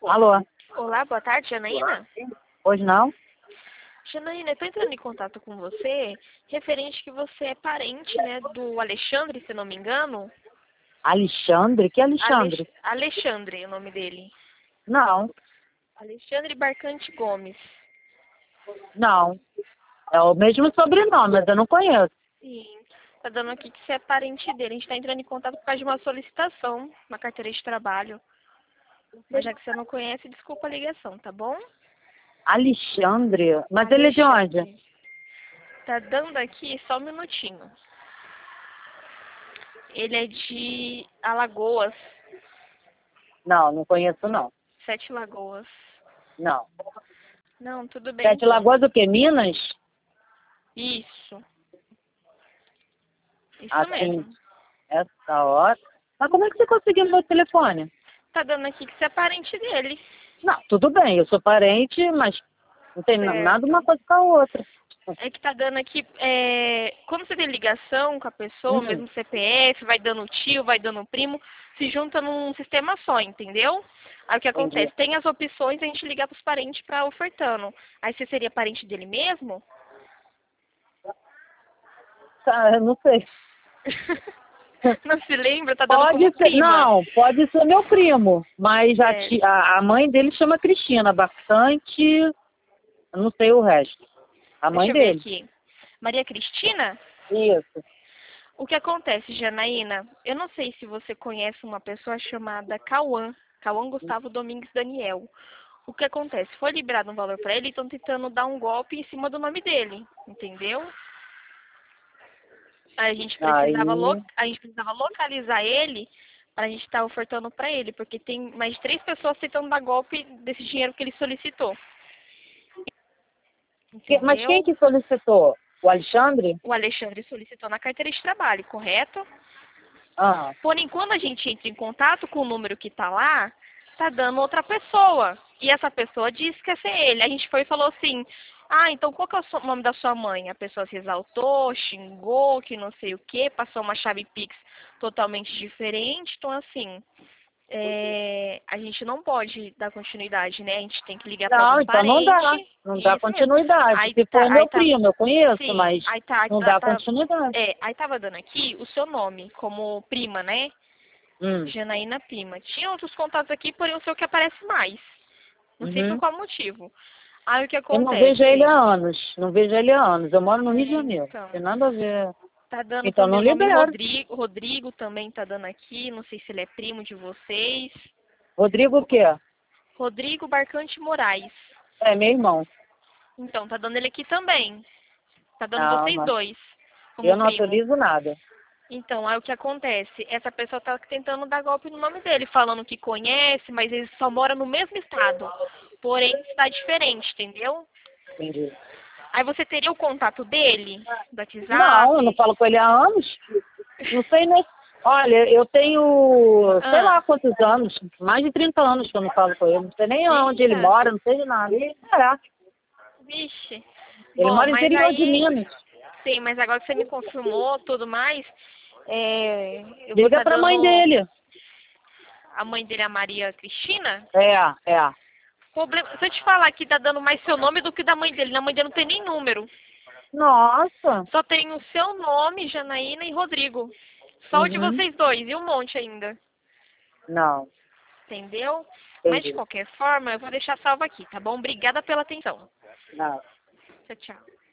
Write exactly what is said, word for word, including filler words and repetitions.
Alô? Olá, boa tarde, Janaína. Hoje não? Janaína, eu tô entrando em contato com você, referente que você é parente, né, do Alexandre, se não me engano. Alexandre? Que Alexandre? Alex... Alexandre, é o nome dele. Não, Alexandre Barcante Gomes. não. É o mesmo sobrenome, mas eu não conheço. Sim. Tá dando aqui que você é parente dele. A gente tá entrando em contato por causa de uma solicitação, uma carteira de trabalho. Mas já que você não conhece, desculpa a ligação, tá bom? Alexandre? Mas ele é de onde? Alexandre. Tá dando aqui só um minutinho. Ele é de Alagoas, Não, não conheço não. Sete Lagoas. Não. Não, tudo bem Sete então. Lagoas o quê? Minas? Isso. Isso Assim, mesmo. essa hora. Mas como é que você conseguiu meu telefone? Tá dando aqui que você é parente dele. Não, tudo bem, eu sou parente, mas não tem na- nada uma Certo. coisa com a outra. É que tá dando aqui, é, quando você tem ligação com a pessoa, Hum, mesmo C P F, vai dando tio, vai dando primo, se junta num sistema só, entendeu? Aí o que entendi. acontece? Tem as opções a gente ligar pros parentes pra ofertando. Aí você seria parente dele mesmo? Tá, eu não sei. Não se lembra? Tá dando Pode como ser, prima. não, pode ser meu primo, mas a, Certo. ti- a, a mãe dele chama Cristina, bastante, eu não sei o resto. A mãe Deixa eu ver dele. aqui. Maria Cristina? Isso. O que acontece, Janaína? Eu não sei se você conhece uma pessoa chamada Cauã. Cauã Gustavo Domingues Daniel. O que acontece? Foi liberado um valor para ele e estão tentando dar um golpe em cima do nome dele, entendeu? Aí a gente precisava, lo... Aí, a gente precisava localizar ele para a gente estar ofertando para ele, porque tem mais de três pessoas tentando dar golpe desse dinheiro que ele solicitou, que- mas quem entendeu? que solicitou? O Alexandre? O Alexandre solicitou na carteira de trabalho, correto? Ah, Porém, quando a gente entra em contato com o número que está lá, tá dando outra pessoa. E essa pessoa disse que ia ser ele. A gente foi e falou assim, ah, então qual que é o so- nome da sua mãe? A pessoa se exaltou, xingou, que não sei o quê, passou uma chave Pix totalmente diferente. Então, assim, é, a gente não pode dar continuidade, né? A gente tem que ligar para não, algum então não dá. parente. Não dá Isso mesmo. continuidade. Aí Se tá, for aí meu tá, primo, eu conheço, sim, mas aí tá, não tá, dá tá, continuidade. é, aí tava dando aqui o seu nome como prima, né? Hum, Janaína Prima. Tinha outros contatos aqui, porém o seu que aparece mais. Não sei por uhum. qual motivo. Aí o que Eu não vejo acontece? ele há anos. Não vejo ele há anos. Eu moro no Rio de É, Janeiro. Não então, tem nada a ver. tá dando Então também não o nome libero. Rodrigo. Rodrigo também tá dando aqui. Não sei se ele é primo de vocês. Rodrigo o quê? Rodrigo Barcante Moraes. É meu irmão. Então, tá dando ele aqui também. Tá dando Não, vocês não. dois Eu como não primo. autorizo nada. Então, aí o que acontece? Essa pessoa tá tentando dar golpe no nome dele, falando que conhece, mas ele só mora no mesmo estado. Porém, está diferente, entendeu? Entendi. Aí você teria o contato dele, do Não, eu não WhatsApp? falo com ele há anos. Não sei nem. Olha, eu tenho sei lá Ah, quantos anos, mais de trinta anos que eu não falo com ele. Não sei nem onde ele eita, mora, não sei de nada. E, caraca, vixe. ele Bom, mora no mas interior de aí, Minas. sim, mas agora que você me confirmou tudo mais, é, eu vou Liga estar pra mãe dando, dele. a mãe dele, a Maria Cristina, É, é. problema, se eu te falar que tá dando mais seu nome do que da mãe dele, na mãe dele não tem nem número, Nossa. só tem o seu nome, Janaína e Rodrigo, só o de Uhum. vocês dois, e um monte ainda, Não, entendeu? Mas de entendi. qualquer forma, eu vou deixar salvo aqui, tá bom? Obrigada pela atenção. Não. Tchau, tchau.